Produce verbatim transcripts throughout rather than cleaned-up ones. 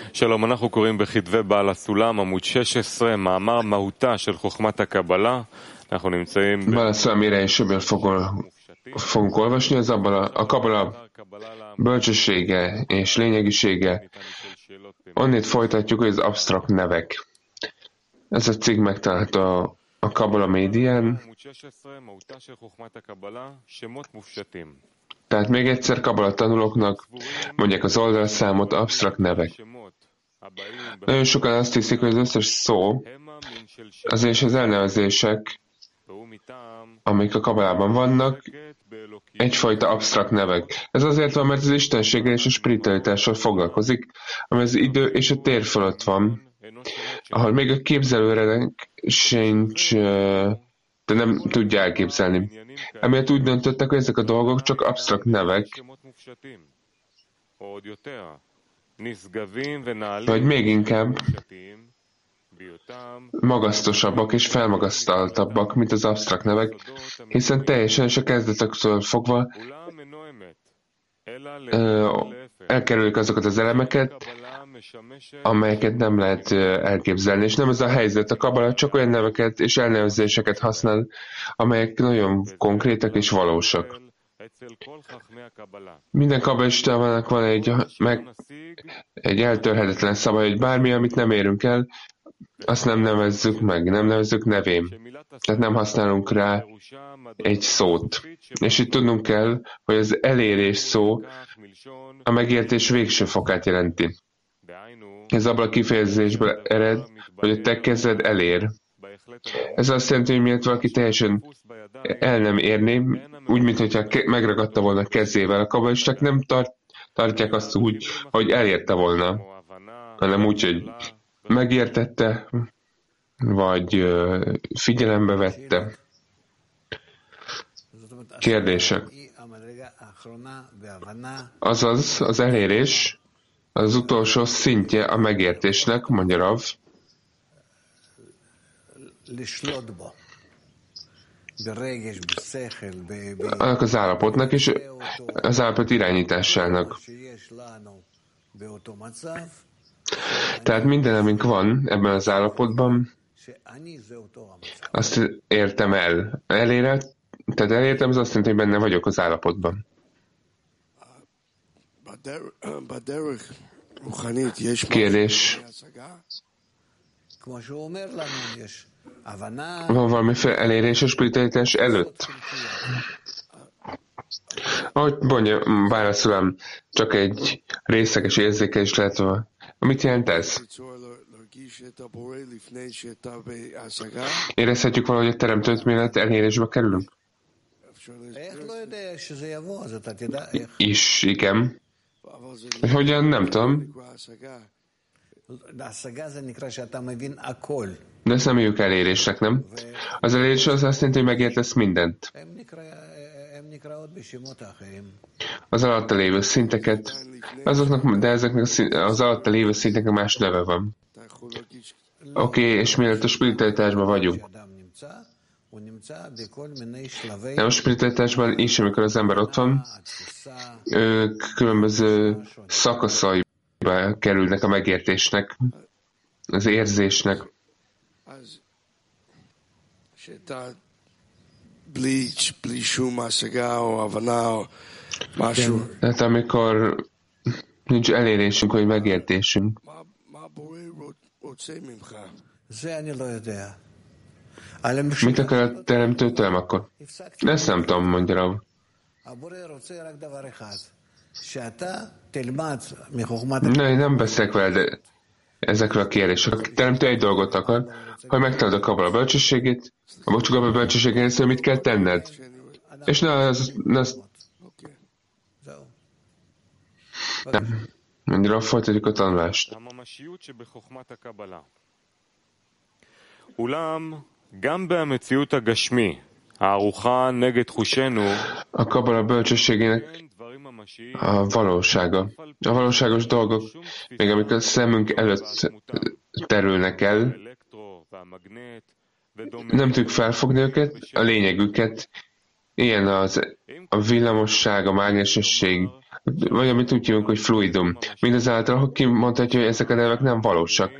שלום, אנחנו קוראים בכתבי בעל הסולם, עמוד שש עשרה, מאמר מהותה של חוכמת הקבלה. אנחנו נמצאים... Bál a Szulám íráséből fogunk olvasni, az abban a, a kabala bölcsessége és lényegisége. Onnét folytatjuk, hogy az absztrakt nevek. Ez a cikk megtalálható a, a Kabala médián. Tehát még egyszer kabala tanulóknak mondják az oldalszámot, absztrakt nevek. Nagyon sokan azt hiszik, hogy az összes szó, az és az elnevezések, amik a kabalában vannak, egyfajta absztrakt nevek. Ez azért van, mert az istenséggel és a spiritualitással foglalkozik, ami az idő és a tér fölött van, ahol még a képzelőrenek sincs, de nem tudja elképzelni. Emiatt úgy döntöttek, hogy ezek a dolgok csak absztrakt nevek, vagy még inkább magasztosabbak és felmagasztaltabbak, mint az absztrakt nevek, hiszen teljesen és a kezdetektől fogva elkerülik azokat az elemeket, amelyeket nem lehet elképzelni. És nem ez a helyzet. A kabala csak olyan neveket és elnevezéseket használ, amelyek nagyon konkrétak és valósak. Minden kabalistának van egy, meg, egy eltörhetetlen szabály, hogy bármi, amit nem érünk el, azt nem nevezzük meg, nem nevezzük nevén. Tehát nem használunk rá egy szót. És itt tudnunk kell, hogy az elérés szó a megértés végső fokát jelenti. Ez abban a kifejezésből ered, hogy a te kezed elér. Ez azt jelenti, hogy miért valaki teljesen el nem érné, úgy, mintha megragadta volna kezével. A kabalisták nem tart, tartják azt úgy, hogy elérte volna, hanem úgy, hogy megértette, vagy figyelembe vette. Kérdések. Azaz, az elérés az utolsó szintje a megértésnek, mondja Rav, annak az állapotnak és az állapot irányításának. Tehát minden, amink van ebben az állapotban, azt értem el. Elére, tehát elértem, az azt jelenti, hogy benne vagyok az állapotban. Kérdés. Van valamiféle elérés a spiritualitás előtt? Ahogy mondja, válaszolom, csak egy részleges érzékelés lehet volna. Mit jelent ez? Érezhetjük valahogy a teremtőt, mielőtt elérésbe kerülünk? Is, igen. Hogyan? Nem tudom. De ezt nem hívjuk elérésnek, nem? Az elérés az azt jelenti, hogy megértesz mindent. Az alatta lévő szinteket, azoknak, de ezeknek az alatta lévő szinteknek más neve van. Oké, okay, és mielőtt a spiritualitásban vagyunk. Nem a spiritualitásban is, amikor az ember ott van, ők különböző szakaszaiba kerülnek a megértésnek, az érzésnek. Tehát amikor nincs elérésünk, hogy megértésünk. Mit akar a teremtőtől akkor? Ezt nem tudom, mondja Rav. Ne, nem beszélek vele, de ezekről a kérdésekről. A teremtő egy dolgot akar, hogy megtalálod a kabala bölcsességét, a bocsuk kabala bölcsességén, hogy mit kell tenned. És ne az... Ne az... Nem. Mondja Rav, folytatjuk a tanulást. A kabala bölcsességének a valósága. A valóságos dolgok, még amikor a szemünk előtt terülnek el, nem tudjuk felfogni őket, a lényegüket. Ilyen az a villamosság, a mágnesesség, vagy amit úgy hívunk, hogy fluidum. Mindazáltal kimondhatja, hogy ezek a nevek nem valósak.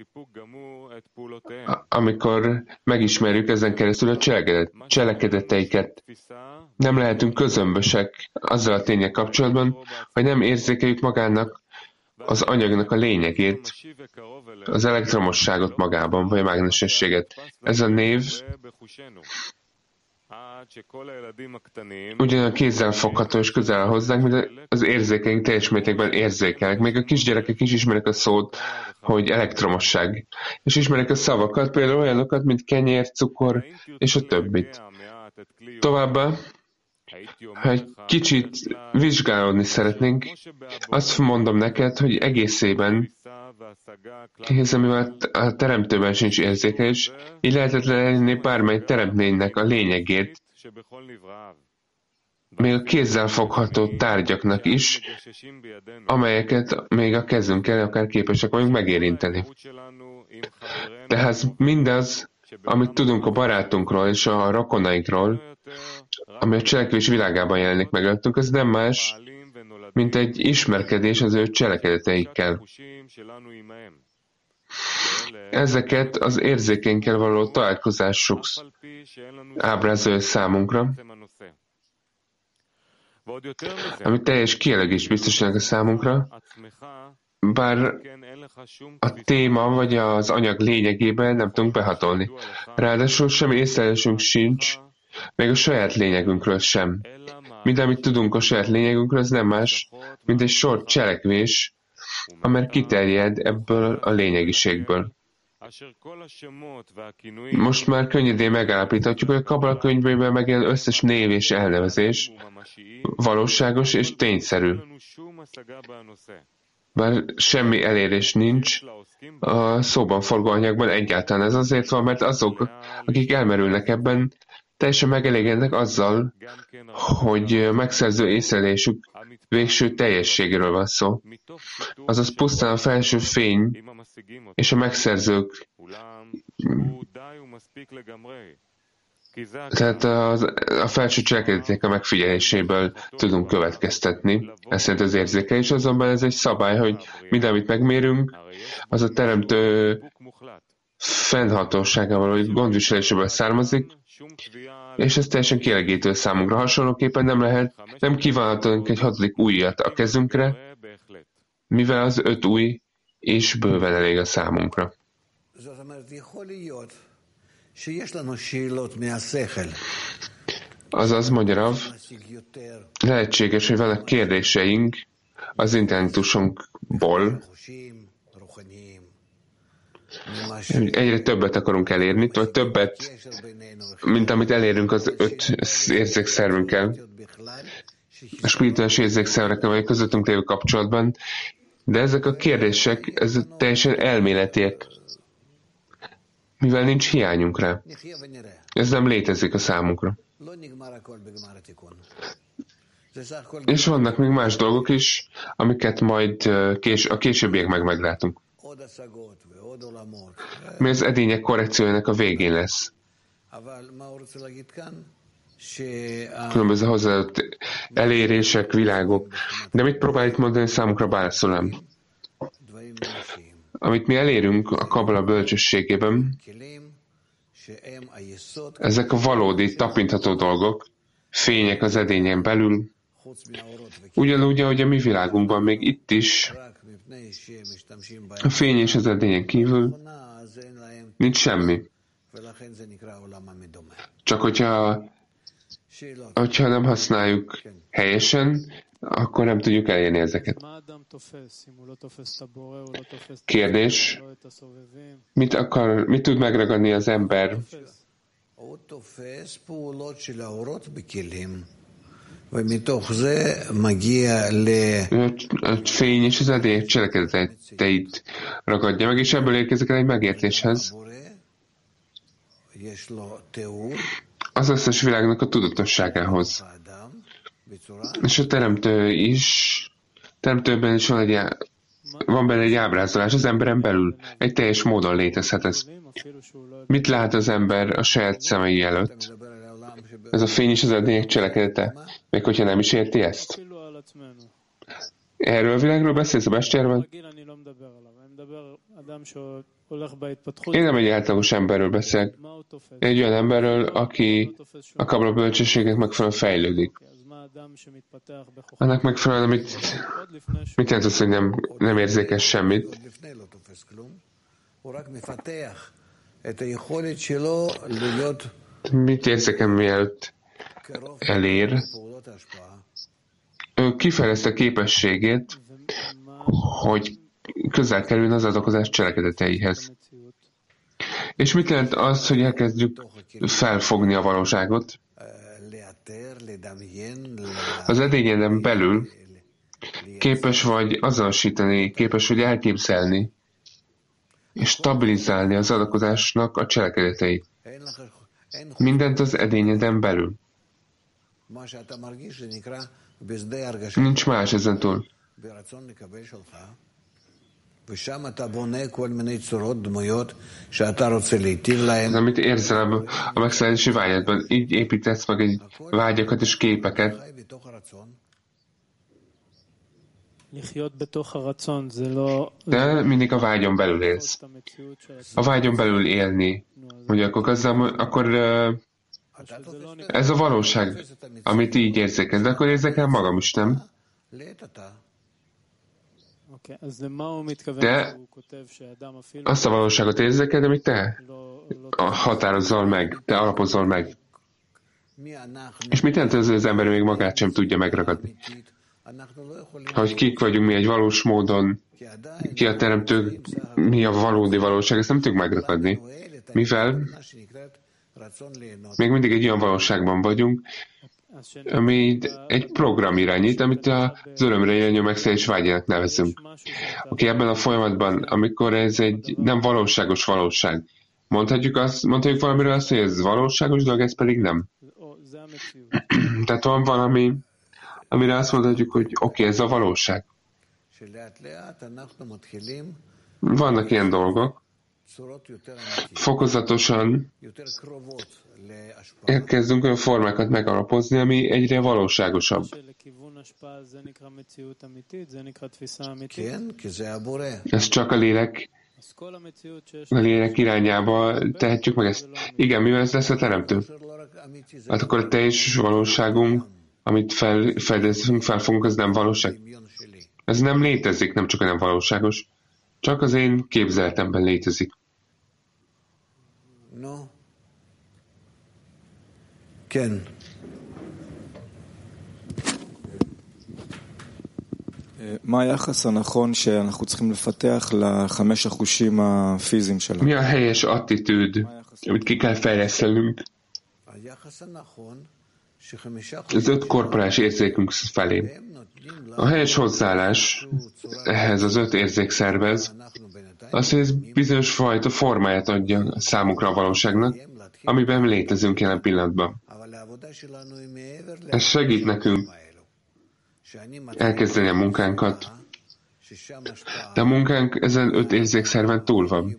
Amikor megismerjük ezen keresztül a cselekedeteiket, nem lehetünk közömbösek azzal a tények kapcsolatban, hogy nem érzékeljük magának az anyagnak a lényegét, az elektromosságot magában, vagy a mágnesességet. Ez a név ugyanolyan kézzel fogható és közel hozzánk, mint az érzékeink teljes mértékben érzékelnek. Még a kisgyerekek is ismerik a szót, hogy elektromosság. És ismerik a szavakat, például olyanokat, mint kenyér, cukor, és a többit. Továbbá, ha egy kicsit vizsgálódni szeretnénk, azt mondom neked, hogy egészében, hiszen mivel a teremtőben sincs érzékelés, így lehetetlen elérni bármely teremtménynek a lényegét, még a kézzel fogható tárgyaknak is, amelyeket még a kezünkkel akár képesek vagyunk megérinteni. Tehát mindaz, amit tudunk a barátunkról és a rokonainkról, ami a cselekvés világában jelenik meg előttünk, az nem más, mint egy ismerkedés az ő cselekedeteikkel. Ezeket az érzékenkkel való találkozásuk ábrázolja számunkra, ami teljes kielégést biztosítanak a számunkra, bár a téma vagy az anyag lényegében nem tudunk behatolni. Ráadásul semmi észlelésünk sincs, még a saját lényegünkről sem. Minden, amit tudunk a saját lényegünkről, az nem más, mint egy sor cselekvés, amely kiterjed ebből a lényegiségből. Most már könnyedén megállapíthatjuk, hogy a Kabala könyvében megjelenő összes név és elnevezés valóságos és tényszerű. Bár semmi elérés nincs a szóban forgó anyagban egyáltalán. Ez azért van, mert azok, akik elmerülnek ebben, teljesen megelégednek azzal, hogy megszerző észlelésük végső teljességéről van szó. Azaz pusztán a felső fény és a megszerzők, tehát a, a felső cselekedetek a megfigyeléséből tudunk következtetni. Ez szerint az érzékelés, azonban ez egy szabály, hogy minden, amit megmérünk, az a teremtő fennhatóságával, vagy gondviseléséből származik, és ez teljesen kielégítő számunkra. Hasonlóképpen nem lehet, nem kívánhatunk egy hatodik ujjat a kezünkre, mivel az öt ujj is bőven elég a számunkra. Azaz, magyarul, lehetséges, hogy vannak kérdéseink az intellektusunkból, egyre többet akarunk elérni, vagy többet, mint amit elérünk az öt érzékszervünkkel, a spirituális érzékszervekkel vagy közöttünk lévő kapcsolatban, de ezek a kérdések ez teljesen elméletiek, mivel nincs hiányunk rá. Ez nem létezik a számunkra. És vannak még más dolgok is, amiket majd kés, a későbbiek meg meglátunk. Mi az edények korrekciójának a végén lesz. Különböző hozzáadott elérések, világok. De mit próbál itt mondani számunkra Bála? Amit mi elérünk a Kabala bölcsességében, ezek a valódi, tapintható dolgok, fények az edényen belül, ugyanúgy, ahogy a mi világunkban, még itt is, a fény és az edényen kívül nincs semmi. Csak hogyha, hogyha nem használjuk helyesen, akkor nem tudjuk elérni ezeket. Kérdés, mit akar, mit tud megragadni az ember? A fény és az edélyek cselekedeteit ragadja meg, és ebből érkezik el egy megértéshez. Az összes világnak a tudatosságához. És a teremtő is, teremtőben is van, egy, van benne egy ábrázolás az emberen belül. Egy teljes módon létezhet ez. Mit lát az ember a saját szemei előtt? Ez a fény és az edények cselekedete, még hogyha nem is érti ezt. Erről a világról beszélsz a Bestérben? Én nem egy átlagos emberről beszélek. Egy olyan emberről, aki a kabala bölcsességek megfelelően fejlődik. Annak megfelelően, amit mit jelent az, hogy nem, nem érzékes semmit. Mit érzékel, mielőtt elér? Ő kifejezte a képességét, hogy közel kerüljön az adakozás cselekedeteihez. És mit jelent az, hogy elkezdjük felfogni a valóságot? Az edényeden belül képes vagy azonosítani, képes vagy elképzelni és stabilizálni az adakozásnak a cselekedeteit. Mindent az edényeden belül. Nincs más ezen túl. Amit érzel a megszállási vágyadban, így építesz meg egy vágyakat és képeket. De mindig a vágyon belül élsz. A vágyon belül élni. Ugye akkor, azzal, akkor ez a valóság, amit így érzékel. De akkor érzékel magam is, nem? De azt a valóságot érzékel, amit te határozzal meg, te alapozol meg. És mit jelent ez, hogy az ember még magát sem tudja megragadni? Hogy kik vagyunk mi egy valós módon, ki a teremtő, mi a valódi valóság, ezt nem tudjuk megragadni. Mivel még mindig egy olyan valóságban vagyunk, ami egy program irányít, amit az örömre irányuló megszállás vágyának nevezünk. Oké, ebben a folyamatban, amikor ez egy nem valóságos valóság, mondhatjuk, azt, mondhatjuk valamiről azt, hogy ez valóságos dolog, ez pedig nem. Tehát van valami, amire azt mondhatjuk, hogy oké, ez a valóság. Vannak ilyen dolgok. Fokozatosan elkezdünk olyan formákat megalapozni, ami egyre valóságosabb. Ez csak a lélek, a lélek irányába tehetjük meg ezt. Igen, mivel ez lesz a teremtő? Hát akkor a teljes valóságunk, amit fel, fedezünk, felfogunk, az nem valóság. Ez nem létezik, nem csak nem valóságos. Csak az én képzeletemben létezik. No. Ken. מה היחס הנכון שאנחנו צריכים לפתח לחמש החושים הפיזיים שלנו? Mi a helyes attitűd, amit ki kell fejlesztenünk az öt korporális érzékünk felé? A helyes hozzáállás ehhez az öt érzékszervez az, hogy ez bizonyos fajta formáját adja számunkra a valóságnak, amiben létezünk jelen pillanatban. Ez segít nekünk elkezdeni a munkánkat. De a munkánk ezen öt érzékszerven túl van.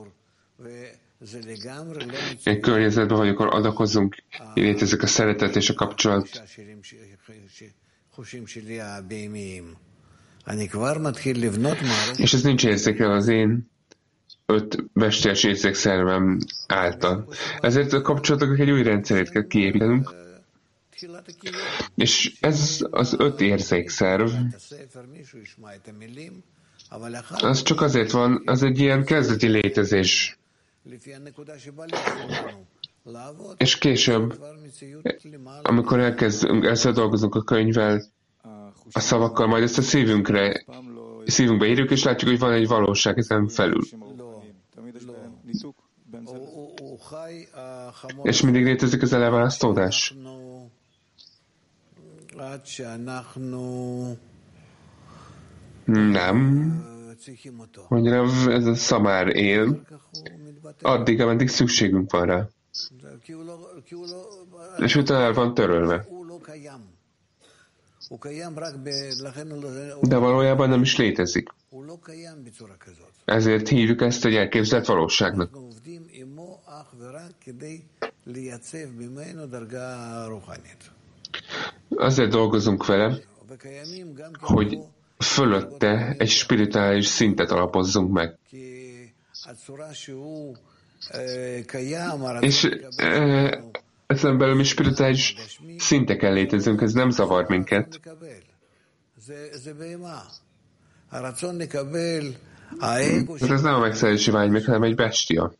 Egy környezetben vagyunk, ahol adakozunk, létezik a szeretet és a kapcsolat. És ez nincs érzékel az én öt bestés érzékszervem által. Ezért a kapcsolatoknak egy új rendszerét kell kiépítenünk. És ez az öt érzékszerv, az csak azért van, az egy ilyen kezdeti létezés. És később, amikor elkezdünk, először dolgozunk a könyvvel, a szavakkal, majd ezt a szívünkre, szívünkbe írjuk, és látjuk, hogy van egy valóság ezen felül. És mindig létezik az elválasztódás. Nem. Mondja, ez a szamár él, addig, ameddig szükségünk van rá. És utána el van törölve. De valójában nem is létezik. Ezért hívjuk ezt egy elképzelt valóságnak. Azért dolgozunk vele, hogy fölötte egy spirituális szintet alapozzunk meg. És e, ezen belül mi spirituális szinteken létezünk, ez nem zavar minket. Ez nem a megszerelési vágy még, hanem egy bestia.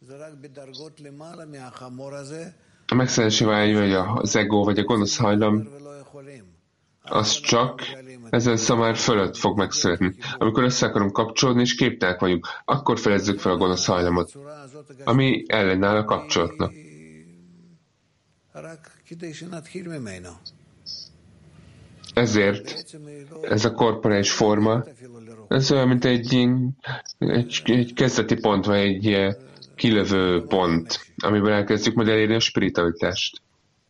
A megszerelési vágy, vagy az ego, vagy a gonosz hajlam, az csak ezen szamár fölött fog megszületni. Amikor össze akarunk kapcsolódni, és képtelenek vagyunk, akkor felezzük fel a gonosz hajlamot, ami ellenáll a kapcsolatnak. Ezért ez a korporális forma, ez olyan, mint egy, egy, egy kezdeti pont, vagy egy kilövő pont, amiből elkezdjük majd elérni a spiritualitást.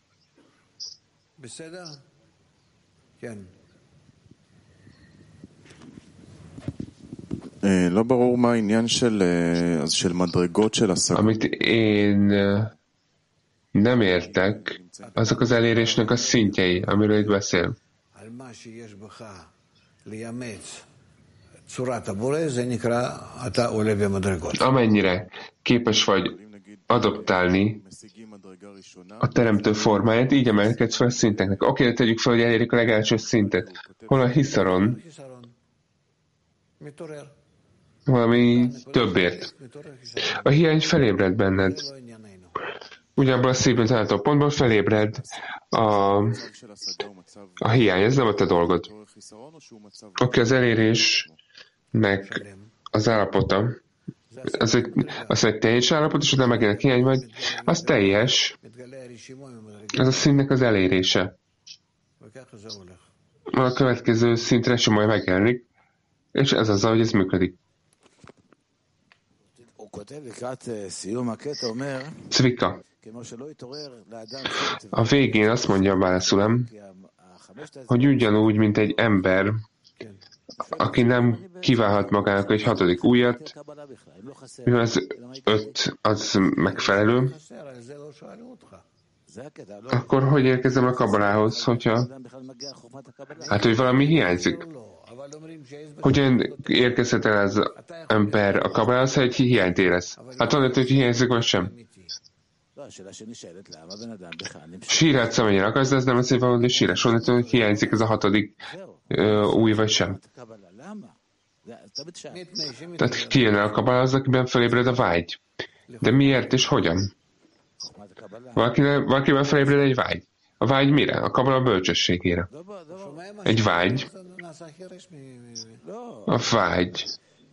לא ברור מה העניין של, אז של מדרגות של השגה. Amit én nem értek, azok az elérésnek a szintjei, amiről itt beszél. Amennyire képes vagy adoptálni a teremtő formáját, így emelkedsz fel a szinteknek. Oké, okay, tegyük fel, hogy elérjük a legelső szintet. Hol a hiszaron? Valami többért. A hiány felébred benned. Ugyanabban a szívben található pontból felébred a, a hiány. Ez nem a te dolgod. Oké, okay, az elérésnek az állapota, az egy, az egy teljes állapot, és utána megint hiány vagy, az teljes. Ez a színnek az elérése. A következő szintre sem majd megjelenik, és ez az, ahogy ez működik. Cvika. A végén azt mondja a Bálszulám, hogy ugyanúgy, mint egy ember, aki nem kívánhat magának egy hatodik újat, mivel az öt az megfelelő, akkor hogy érkezem a kabbalához, hogyha hát, hogy valami hiányzik. Hogyan érkezhet el az ember a kabbalához, ha egy hiányt érez? Hát van, hogy hiányzik, vagy sem. Sírhatsz, amennyire akarsz, de ez nem az, hogy valami sírás. Van, hogy hiányzik ez a hatodik ö, új, vagy sem. Tehát kijön el a kabbalához, akiben felébred a vágy. De miért és hogyan? Valakiben felébred egy vágy. A vágy mire? A kabbala bölcsességére. Egy vágy. A vágy.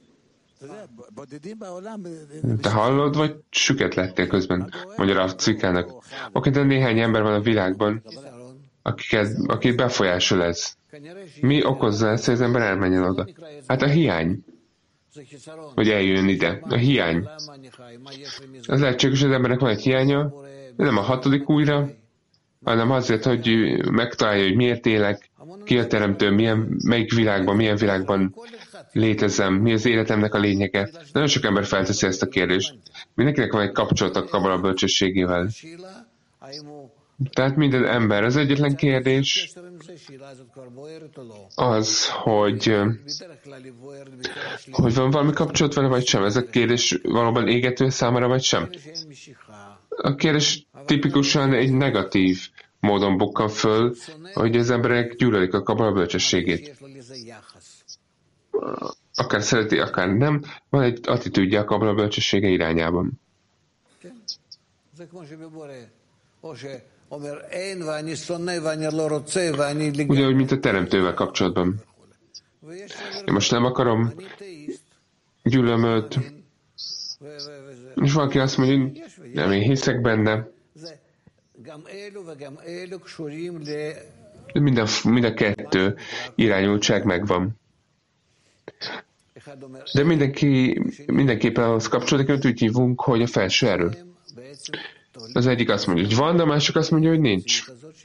Te hallod, vagy süket lettél közben? Mondja a Cvikának. Oké, de néhány ember van a világban, akiket, akit befolyásol ez. Mi okozza ezt, hogy az ember elmenjen oda? Hát a hiány. Hogy eljön ide. A hiány. Az lehetséges, hogy az embernek van egy hiánya, de nem a hatodik újra, hanem azért, hogy megtalálja, hogy miért élek, ki a teremtő, milyen, melyik világban, milyen világban létezem, mi az életemnek a lényege. Nagyon sok ember felteszi ezt a kérdést. Mindenkinek van egy kapcsolat a kabbala bölcsességével. Tehát minden ember. Az egyetlen kérdés az, hogy, hogy van valami kapcsolat vele, vagy sem. Ez a kérdés valóban égető számára, vagy sem. A kérdés tipikusan egy negatív módon bukkan föl, hogy az emberek gyűlölik a kabbala bölcsességét. Akár szereti, akár nem, van egy attitűdje a kabbala bölcsessége irányában. Ugyanúgy, mint a teremtővel kapcsolatban. Én most nem akarom, gyűlöm őt, és valaki azt mondja, hogy nem, én hiszek benne. De minden, mind a kettő irányultság megvan. De mindenki, mindenképpen ahhoz kapcsolódik, hogy úgy hívunk, hogy a felső erő. Az egyik azt mondja, hogy van, de a másik azt mondja, hogy nincs.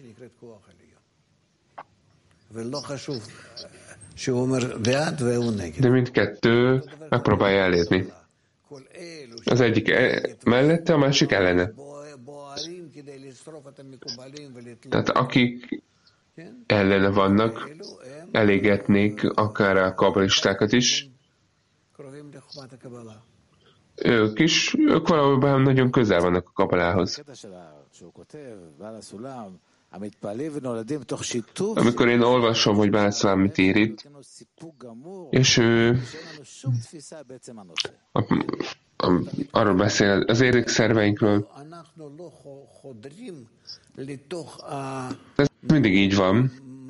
De mindkettő megpróbálja elérni. Az egyik mellette, a másik ellene. Tehát akik ellene vannak, elégetnék akár a kabbalistákat is. Ők is, ők valóban nagyon közel vannak a kabbalához. Amikor én olvasom, hogy Bál Szulám mit ír itt, és ő a, a, arról beszél az érzékszerveinkről, ez mindig így van.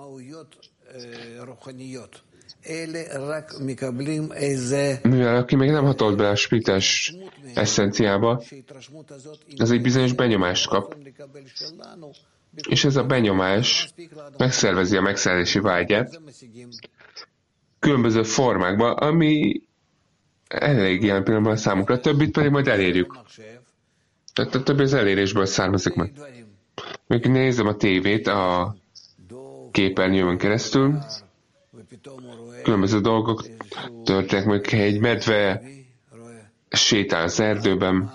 Mivel aki még nem hatolt be a spirites eszenciába, ez egy bizonyos benyomást kap. És ez a benyomás megszervezi a megszerzési vágyát különböző formákban, ami elég jelen pillanatban a számunkra. A többit pedig majd elérjük. Tehát a többi az elérésből származik meg. Még nézem a tévét a képernyőn keresztül, különböző dolgok történnek, mondjuk egy medve sétál az erdőben,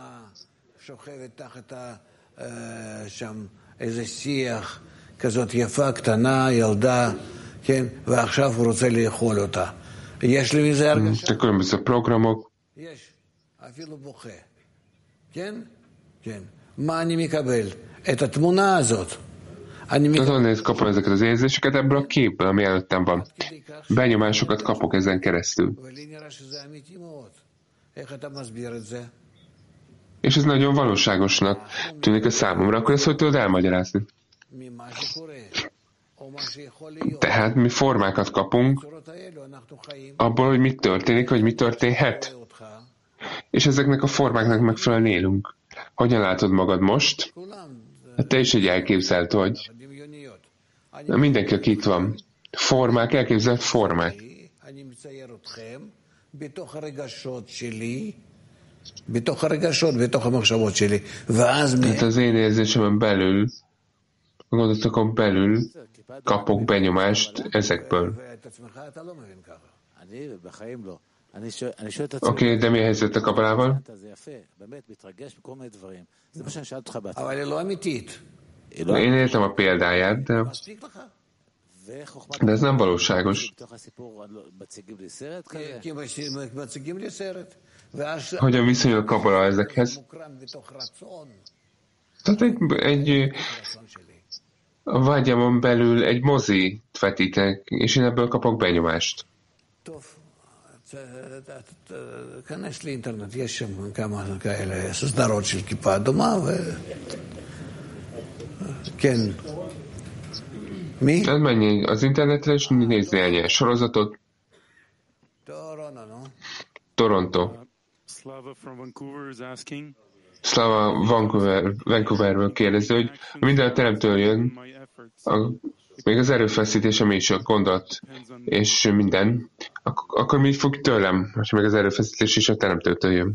איזה שיח כזאת יפה, קטנה, ילדה, כן, ועכשיו הוא רוצה לאכול אותה. יש לי מזה הרגשה? különböző programok. יש, אפילו בוכה. כן? כן. מה אני מקבל? את התמונה הזאת. Nagyon néz kapom ezeket az érzéseket ebből a képből, ami előttem van. Benyomásokat kapok ezen keresztül. És ez nagyon valóságosnak tűnik a számomra, akkor ezt hogy tudod elmagyarázni? Tehát mi formákat kapunk abból, hogy mi történik, vagy mi történhet. És ezeknek a formáknak megfelelően élünk. Hogyan látod magad most? Hát te is egy elképzelt vagy. Mindenki, aki itt van. Formák, elképzelt formák. Tehát az én érzésemen belül, a gondolatokon belül kapok benyomást ezekből. Oké, okay, de mi a helyzet a kabbalával? Én értem a példáját, de, de ez nem valóságos. Hogyan viszonyul a kabbala ezekhez? Tehát egy, egy a vágyamon belül egy mozit vetítek, és én ebből kapok benyomást. כנס לאינטרנט, יש שם כמה כאלה סדרות של כיפה אדומה ו... כן. Mi? Tehát menj az internetre, és nézz néhány sorozatot. Toronto. Slava Vancouver, Vancouverből kérdezi, hogy minden a teremtől jön, a, még az erőfeszítésem is, a gondolat és minden, ak- akkor mi fog tőlem, most még az erőfeszítés is a teremtőtől jön.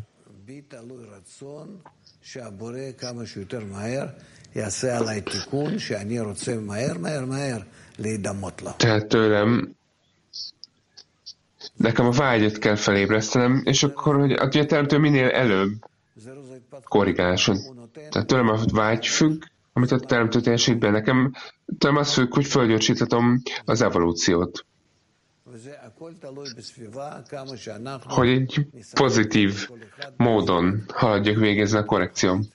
Tehát tőlem nekem a vágyat kell felébresztenem, és akkor, hogy a teremtő minél előbb korrigálson. Tehát tőlem a vágy függ, amit a teremtő teljesít be. Nekem tőlem az függ, hogy fölgyorsíthatom az evolúciót. Hogy egy pozitív módon haladjak végezni a korrekcióm.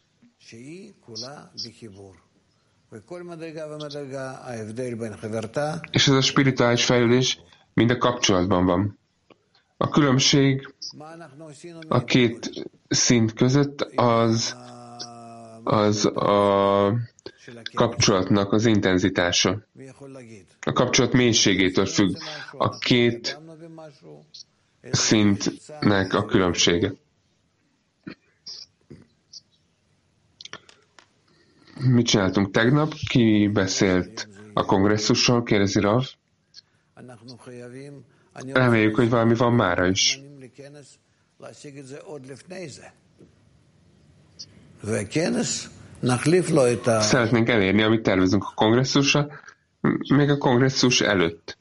És ez a spirituális fejlődés mind a kapcsolatban van. A különbség a két szint között az, az a kapcsolatnak az intenzitása. A kapcsolat mélységétől függ. A két szintnek a különbsége. Mit csináltunk tegnap? Ki beszélt a kongresszusról? Kérdezi Rav. Reméljük, hogy valami van mára is. Szeretnénk elérni, amit tervezünk a kongresszusra, még a kongresszus előtt.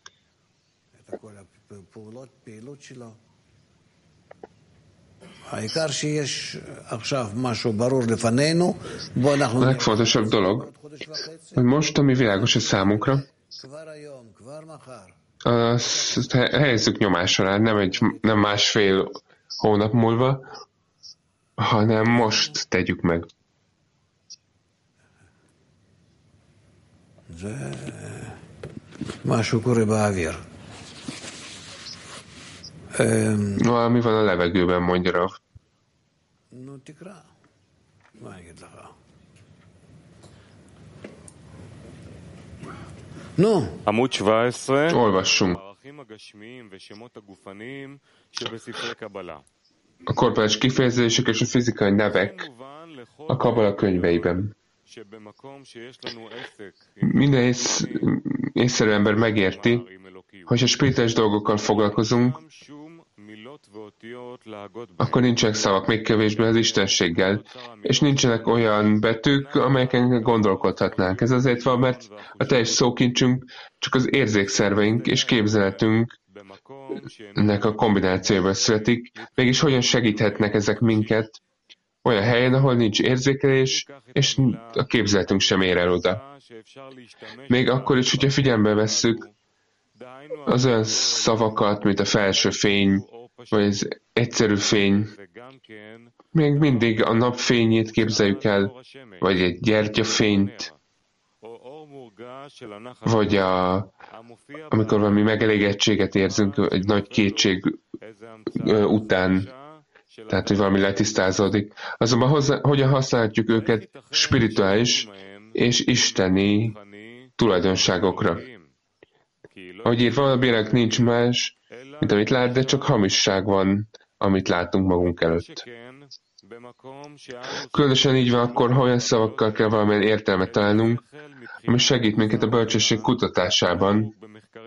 A legfontosabb dolog, hogy most, ami világos a számunkra, azt helyezzük nyomás alá, nem, egy, nem másfél hónap múlva, hanem most tegyük meg. Valami van a levegőben, mondja Rav. No. עמוד שבע עשרה, Olvassunk. הערכים הגשמיים ושמות הגופניים שבספרי קבלה. A korporális kifejezések és a fizikai nevek a Kabala könyveiben. Minden ész, észszerű ember megérti, hogy ha spirituális dolgokkal foglalkozunk, akkor nincsenek szavak, még kevésbé az istenséggel, és nincsenek olyan betűk, amelyeken gondolkodhatnánk. Ez azért van, mert a teljes szókincsünk csak az érzékszerveink és képzeletünk nek a kombinációban születik, mégis hogyan segíthetnek ezek minket olyan helyen, ahol nincs érzékelés, és a képzeletünk sem ér el oda. Még akkor is, hogyha figyelembe vesszük az olyan szavakat, mint a felső fény, vagy az egyszerű fény, még mindig a napfényét képzeljük el, vagy egy gyertyafényt, vagy a, amikor valami megelégettséget érzünk egy nagy kétség után, tehát, hogy valami letisztázódik. Azonban hozzá, hogyan használhatjuk őket spirituális és isteni tulajdonságokra. Ahogy írva, a bérek nincs más, mint amit lát, de csak hamisság van, amit látunk magunk előtt. Különösen így van akkor, ha olyan szavakkal kell valamilyen értelmet találnunk, ami segít minket a bölcsesség kutatásában.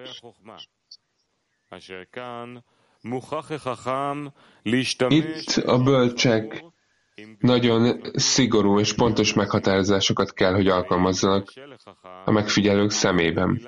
Itt a bölcsek nagyon szigorú és pontos meghatározásokat kell, hogy alkalmazzanak a megfigyelők szemében.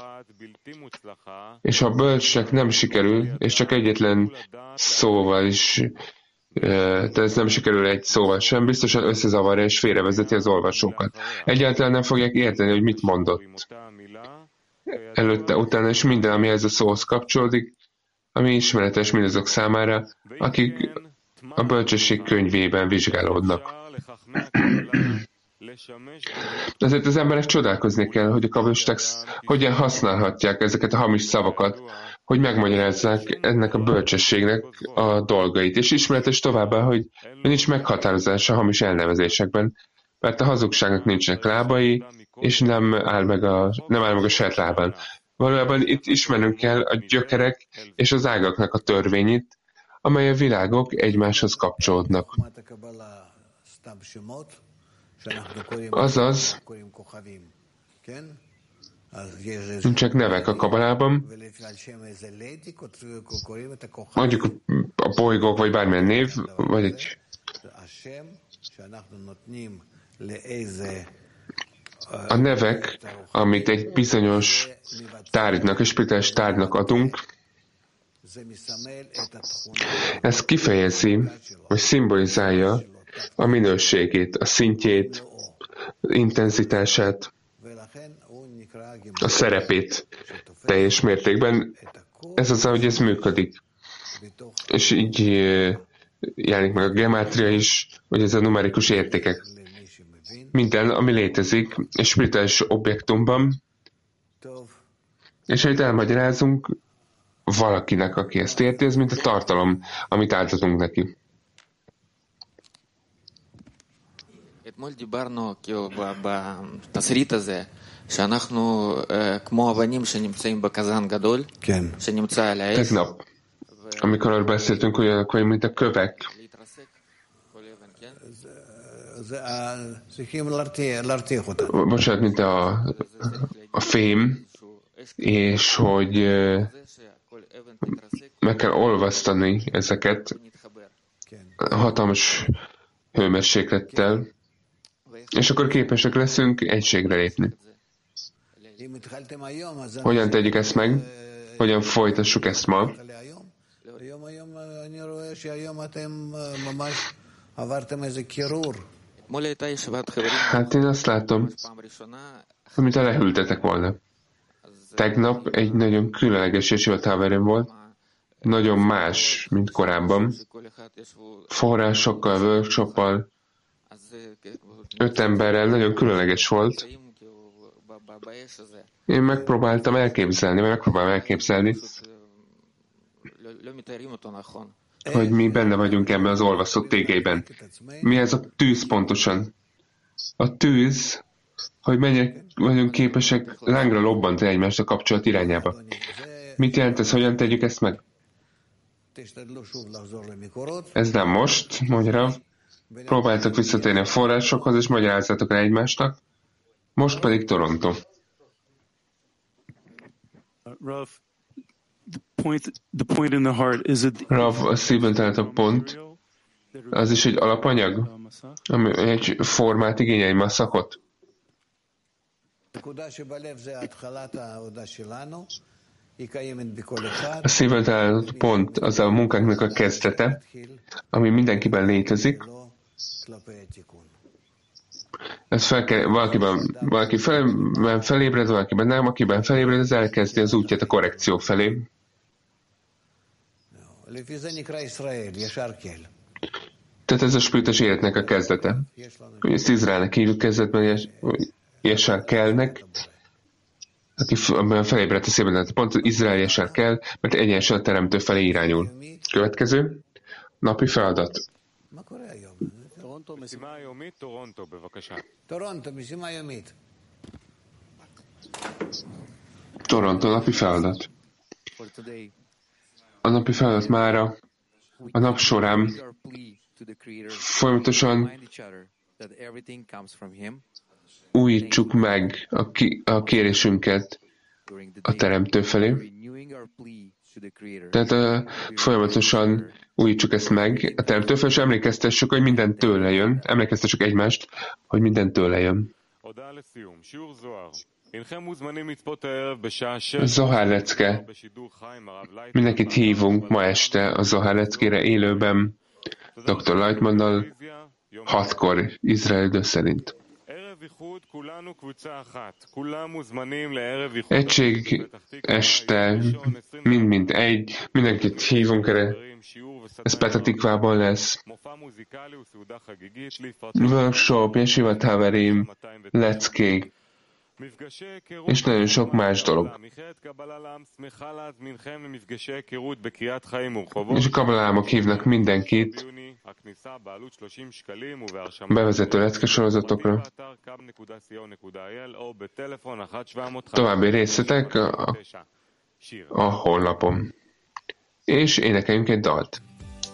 És ha a bölcsnek nem sikerül, és csak egyetlen szóval is, tehát ez nem sikerül egy szóval sem, biztosan összezavarja és félrevezeti az olvasókat. Egyáltalán nem fogják érteni, hogy mit mondott előtte, utána, és minden, ami ez a szóhoz kapcsolódik, ami ismeretes mindazok számára, akik a bölcsesség könyvében vizsgálódnak. Ezért az emberek csodálkozni kell, hogy a kabbalisták hogyan használhatják ezeket a hamis szavakat, hogy megmagyarázzák ennek a bölcsességnek a dolgait. És ismeretes továbbá, hogy nincs meghatározás a hamis elnevezésekben, mert a hazugságnak nincsenek lábai, és nem áll meg a, nem áll meg a saját lábán. Valójában itt ismernünk kell a gyökerek és az ágaknak a törvényét, amely a világok egymáshoz kapcsolódnak. Azaz, nincsenek nevek a kabalában, mondjuk a bolygók, vagy bármilyen név, vagy egy a nevek, amit egy bizonyos tárgynak, egy spirituális tárgynak adunk, ez kifejezi, vagy szimbolizálja a minőségét, a szintjét, az intenzitását, a szerepét teljes mértékben. Ez az, ahogy ez működik. És így jelenik meg a gemátria is, vagy ez a numerikus értékek. Minden, ami létezik egy spirituális objektumban, és amit elmagyarázunk valakinek, aki ezt érti, ez mint a tartalom, amit átadunk neki. אתמול דיברנו בתסריט הזה שאנחנו כמו אבנים שנמצאים בקזן גדול, שנמצא על העץ. Tegnap, amikor arról beszéltünk, hogy olyanok vagyunk, mint a kövek, bocsánat, mint a, a fém, és hogy meg kell olvasztani ezeket hatalmas hőmérséklettel, és akkor képesek leszünk egységre lépni. Hogyan tegyük ezt meg? Hogyan folytassuk ezt ma? Hát én azt látom, amit a lehűltetek volna. Tegnap egy nagyon különleges Yeshiva volt, nagyon más, mint korábban. Forrásokkal, workshoppal, öt emberrel nagyon különleges volt. Én megpróbáltam elképzelni, vagy megpróbálom elképzelni, hogy mi benne vagyunk ebben az olvasztott tégelyben. Mi ez a tűz pontosan? A tűz, hogy mennyire vagyunk képesek lángra lobbantani egymást a kapcsolat irányába. Mit jelent ez, hogyan tegyük ezt meg? Ez nem most, mondja Rav. Próbáltak visszatérni a forrásokhoz, és magyarázzatok el egymásnak. Most pedig Toronto. Rav, the point, the point in the heart, is it... Rav, a szívben talált a pont, az is egy alapanyag, ami egy formát igényel, egy masszakot. A szívben talált pont az a munkánknak a kezdete, ami mindenkiben létezik. Ez fel kell, valakiben, valaki fel, felébred, valakiben nem, akiben felébred, az elkezdi az útját a korrekció felé. Tehát ez a spiritus életnek a kezdete. Ezt Izraelnek hívjuk kezdetben, Jesár kellnek, aki felébredt a szívben, pont Izrael Jesár kell, mert egyenesen a teremtő felé irányul. Következő, napi feladat. Toronto napi feladat. A napi feladat mára a nap során folyamatosan újítsuk meg a, ki, a kérésünket a teremtő felé. Tehát a, folyamatosan újítsuk ezt meg a teremtő felé, és emlékeztessük, hogy minden tőle jön. Emlékeztessük egymást, hogy minden tőle jön. Zohar lecke. Mindenkit hívunk ma este a Zohar leckére élőben, doktor Leitmannal, hatkor Izrael idő szerint. Egység este, mind-mind egy, mindenkit hívunk erre. Ez Petatikvában lesz. Workshop, Yeshiva Taverim, leckék, és nagyon sok más dolog. És a kabbalámok hívnak mindenkit bevezető lecke sorozatokra. További részletek a, a honlapon. És énekeljünk egy dalt.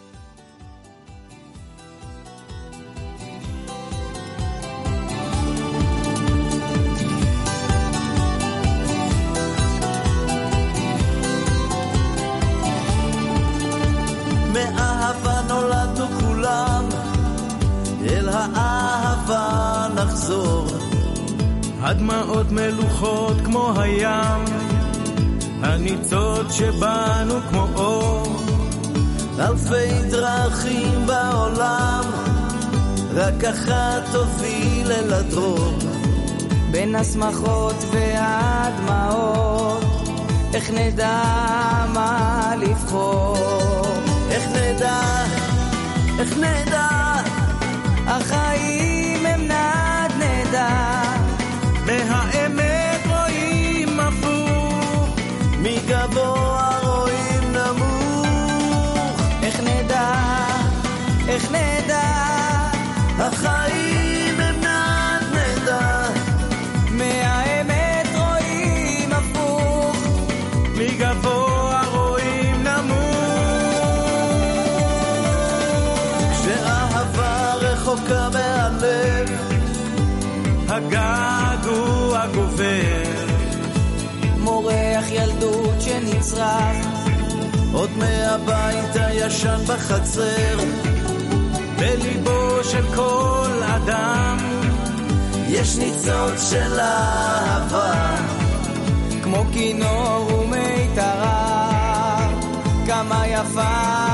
מאהבה נולדנו כולם, אל האהבה נחזור. הדמעות מלוכות כמו הים, הניצות שבנו כמו אור. אלפי דרכים בעולם, רק אחת תוביל אל הדרור. בין השמחות והדמעות, איך נדע מה לבחור? איך נדע, איך נדע, החיים הם נד נדע. מהאמת רואים הפוך, מגבוה רואים נמוך. איך נדע, איך נדע, החיים הם נד נדע. מהאמת רואים הפוך, מגבוה רואים נמוך. כשאהבה רחוקה מהלב, הגעגוע גובר. מורח ילדות שנצרח, עוד מהבית הישן בחצר. בליבו של כל אדם יש ניצוץ של אהבה, כמו כינור ומיתרה. כמה יפה